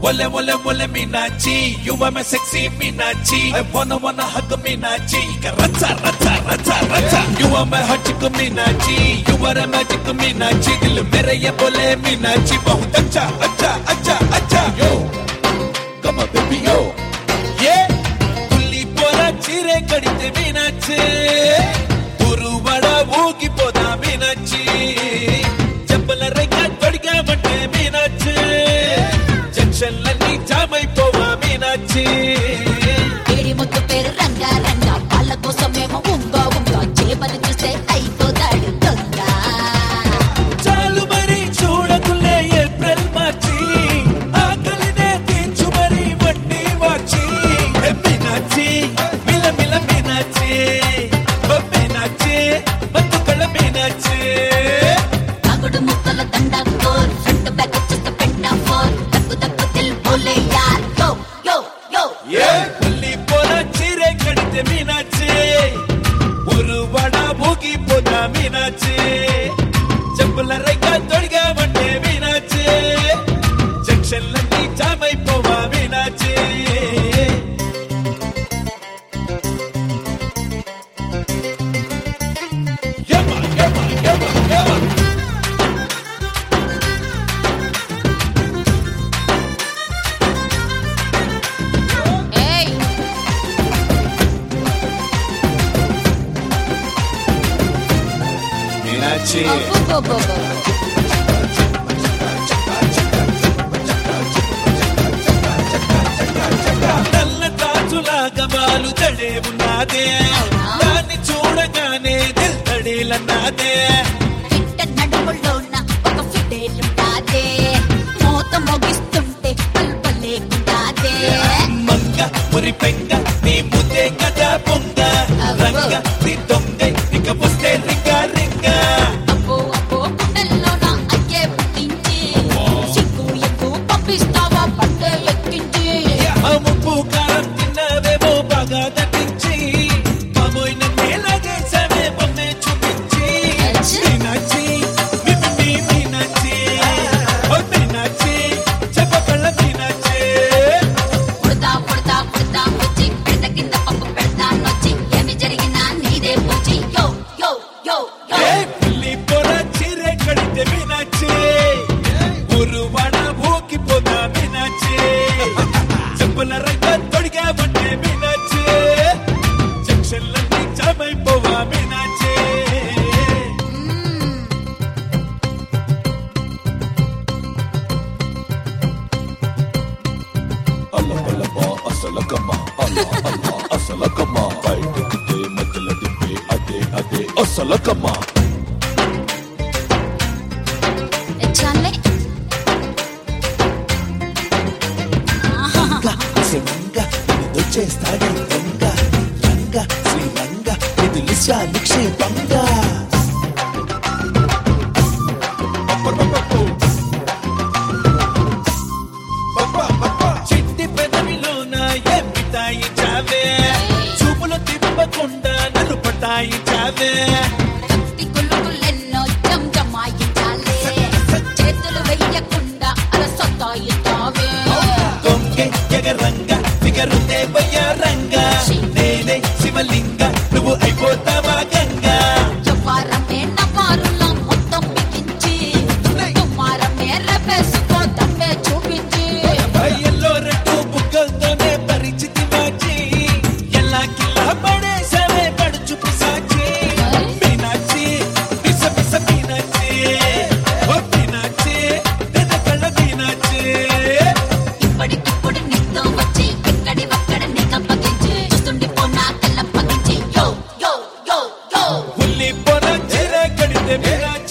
Ole Minachi, you are my sexy Minachi. I wanna hug Minachi. Racha, racha, racha, racha. You are my hot chick Minachi. You are a magic Minachi. Dil mere ye bole Minachi. Bahut acha, acha, acha, acha. Yo, come on baby yo. Yeah, pulli pora chire kadite Minachi. Uru vada oogi poda Minachi. Chappala rega todiga vante Minachi. చెల్లన్ని జామైపోవా మీనాచి ఏడి ముద్దు పేరు రంగా రంగా వాళ్ళ కోసమేమో ఉంగో ఉంగో చేపలు చూస్తే అయిపోతాడు దొంగ చాలు మరి చూడకులే ఏప్రిల్ మార్చి ఆకలినే తీర్చు మరి వడ్డీ వాచి మీనాచి మిల మిల మీనాచి మీనాచి బతుకల మీనాచి కాకుడు ముక్కల దండ కోర్ ఫ్రంట్ బ్యాక్ చూస్తే పెంట ఫోర్ बोले यार यो यो यो ये पुल्ली पोरा चीरे कड़ते मीनाची उरुवाड़ा भूगी पोदा मीनाची चप्पल रेगा तोड़गा वंटे मीनाची जंक्शन लंडी जामई पोवा मीनाची यमा यमा यमा यमा నల్ల తాజులాగా బాలు తడే ఉన్నదే దాన్ని చూడగానే దిల్ తడేలన్నదే పిట్ట నడుములోన ఒక ఫిడేలుంటాదే మోత మోగిస్తుంటే పల్పలేకుంటాదే మంగ మురి పెంగ నీ ముద్దే కదా పొంగ రంగ నీ దొంగ ఇక వస్తే రింగ రింగ అసలకమ్మా బయటకితే మధ్యలో దిప్పే అదే అదే అసలకమ్మా చాలే శివంగా ఇది వచ్చేస్తాడే దొంగ రంగ శ్రీరంగ ఇది లిశా నిక్షేపంగా చిట్టి పెదవిలోన ఏమి తాయి చావే చూపులు తిప్పకుండా నన్ను పట్టాయి చావే కొలుకులెన్నో జంజమాయించాలే చేతులు వెయ్యకుండా అలసొత్తాయితావే కొంగే ఎగరంగ ఫిగరుందే వయ్యారంగ నేనే శివలింగ నువ్వు అయిపోతావా గంగా జవారమే నవారులా మొత్తం బిగించి తుమారమే రెబేసుకో దమ్మే చూపించి ఎల్లో రెడ్డు బుగ్గలతోనే పరిచితి మార్చి ఎలా కిల్లా పడేసవే పడుచు పిసాచి మీనాచి పిస పిస మీనాచి ఓ మీనాచి తెదకళ్ళ మీనాచి ఇప్పటికిప్పుడు నీతో వచ్చి ఇక్కడి ఒక్కడ నీక పగించి చూస్తుండిపోనా కళ్ళ పగించి యో యో యో యో ఉల్లి పొన చెర కడితే మీనాచి